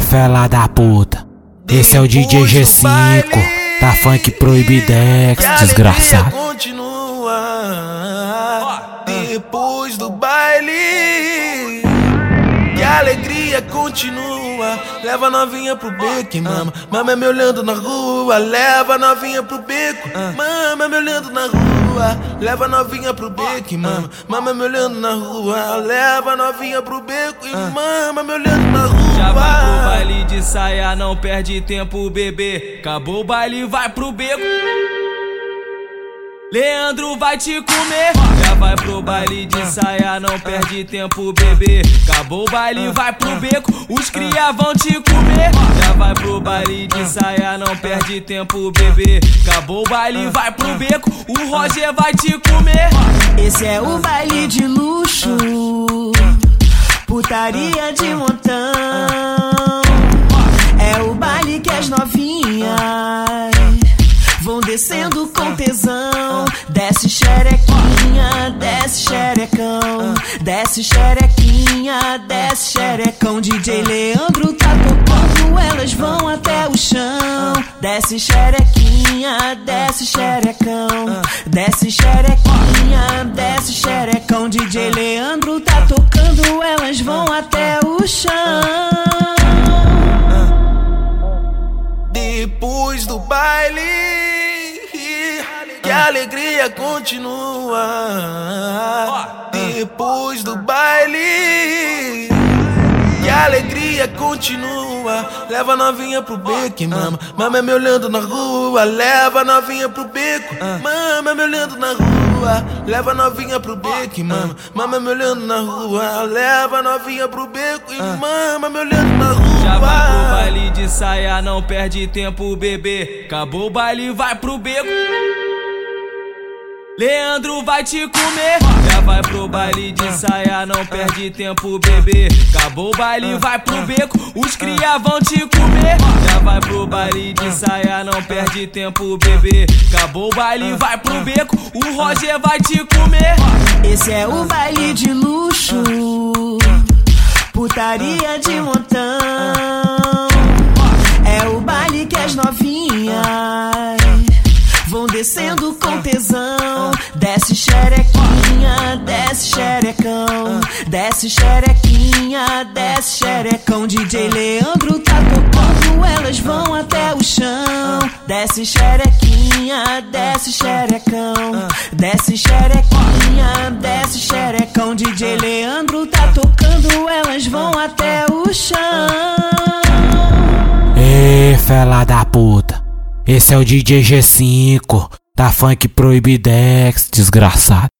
Fela da puta, esse é o DJ G5, tá funk proibidex, desgraçado. Continua depois do baile, que a alegria continua. Leva a novinha pro beco, mama, mama me olhando na rua. Leva a novinha pro beco, mama me olhando na rua. Leva a novinha pro beco, mama, mama me olhando na rua. Leva a novinha pro beco e mama me olhando na rua. Já vai pro baile de saia, não perde tempo, bebê. Acabou o baile, vai pro beco. Leandro vai te comer. Já vai pro baile de saia, não perde tempo, bebê. Acabou o baile, vai pro beco. Os cria vão te comer. Já vai pro baile de saia, não perde tempo, bebê. Acabou o baile, vai pro beco. O Roger vai te comer. Esse é o baile de luxo, putaria de montão. É o baile que as novinhas vão descendo com tesão. Desce xerequinha, desce xerecão. Desce xerequinha, desce xerecão. DJ Leandro tá tocando, elas vão até o chão. Desce xerequinha, desce xerecão. Desce xerequinha, desce xerecão. DJ Leandro tá tocando, elas vão até o chão. Depois do baile, que a alegria continua. Depois do baile, que a alegria continua. Leva a novinha pro beco, mama, mama me olhando na rua. Leva a novinha pro beco, mama me olhando na rua. Leva a novinha pro beco, mama, mama me olhando na rua. Leva a novinha pro beco e mama me olhando na rua. Já vai pro baile de saia, não perde tempo, bebê. Acabou o baile, vai pro beco. Leandro vai te comer. Já vai pro baile de saia, não perde tempo, bebê. Acabou o baile, vai pro beco. Os cria vão te comer. Já vai pro baile de saia, não perde tempo, bebê. Acabou o baile, vai pro beco. O Roger vai te comer. Esse é o baile de luxo, putaria de montão. É o baile que as novinhas vão descendo com tesão. Desce xerequinha, desce xerecão. Desce xerequinha, desce xerecão. DJ Leandro tá tocando, elas vão até o chão. Desce xerequinha, desce xerecão. Desce xerequinha, desce xerecão. DJ Leandro tá tocando, elas vão até o chão. Fela da puta, esse é o DJ G5, tá funk proibidex, desgraçado.